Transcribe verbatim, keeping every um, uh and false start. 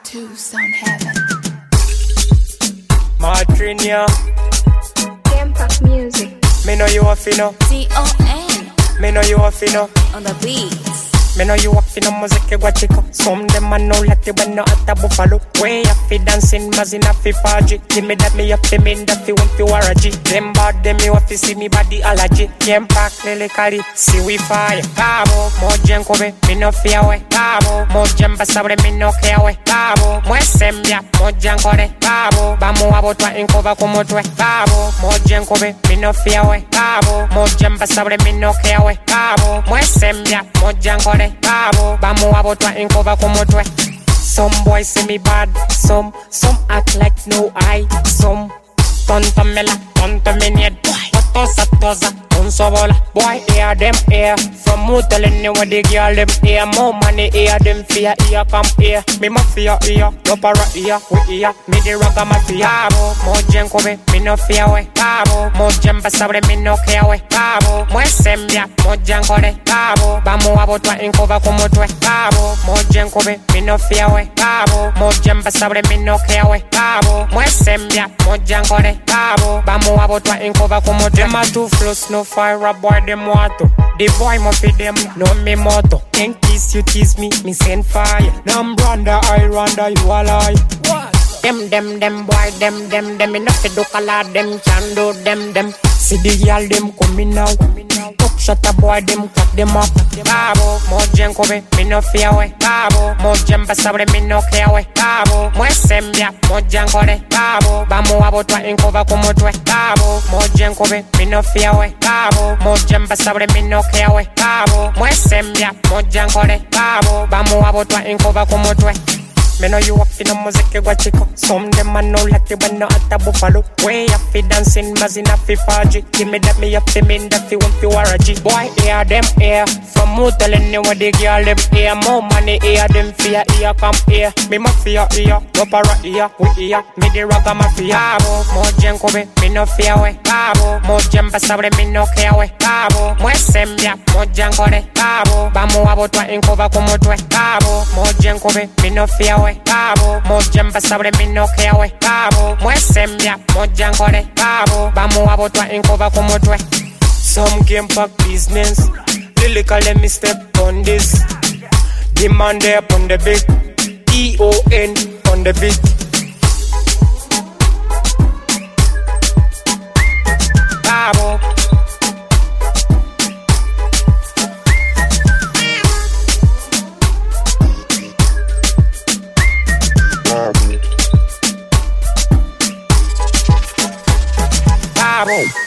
to Sound Heaven. Madrinia, Impact Music. me know you a finna. D O N Me know you a finna. on the beats. Me know you a finna muziki gwa chiko. Some them a know like you when no at a buffalo. Way up fi dancing, mazina fi faji. Give me that me up fi me that fi want fi waraji. Them bad them you up fi see me body allergy. Kem pack lele kari, see we fire. Babo, mojen kobe, me no fear we. Babo, mojen basabre me no care we. Babo, mwesembia, mojen kore. Babo, bamu abotwa inkova kumotwe. Babo, mojen kobe, me no fear we. Babo, mojen basabre me no care we. Babo, mwesembia, mojen kore. Babo, bamu abotwa inkova kumotwe. Some boys say me bad, some, some act like no eye, some tonto me la, tonto me need, boy, tosa tosa, unso bola, boy, hear them here, from who telling you what the girl them here, more money here, them fear here, come here, me mafia here, no para here, we here, me the rock mafia, babo, mojen kobe, me no fear we, babo, mojen basabre, me no care we, babo, mwesembia, mojen kore, babo, bamu abotwa inkova kumotwe, babo, mojen kobe, me no fear we, babo, mojen basabre, me no care we, babo, mwesembia, mojen kore, babo, bamu abotwa inkova kumotwe. Them a two flows, no fire, a boy them water. The boy must feed them, no me motto. Can't kiss you, tease me, me send fire. Nam branda, I randa, you a lie. What? Them, them, them, boy, them, them, them. Enough to do color, them, can do them, them. See the girl, them coming now. Top shot a boy, them cut them up. Babo, mojen kobe, me no fear we. Babo, mojen basabre, me no care we. Babo, mwesembia, mojen kore. Babo, bamu abotwa inkova kumotwe. Babo, mojen kobe, me no fear we. Babo, mojen basabre, me no care we. Babo, mwesembia, mojen kore. Babo, bamu abotwa inkova kumotwe. Me know you up in the music gwa chiko. Some them a know like you when no at a buffalo. Way up fi dancing, mazina fi faji. Give me that me up fi me that fi want fi waraji. Boy, hear them here, from who telling you what the girl them here. More money here, them fear here, come here. Me mafia here, no para here, we here. Me the rock mafia. Babo, mojen kobe, me no fear we. Babo, mojen basabre, me no care we. Babo, mwesembia, mojen kore. Babo, bamu abotwa inkova kumotwe. Babo, mojen kobe, me no fear we. Babo, mojen basabre, me no care we. Babo, mwesembia, mojen kore. Babo, bamu abotwa inkova kumotwe. Some game pack business. Lyrical let me step on this. Demand there on the beat. E O N on the beat. Babo. Babo.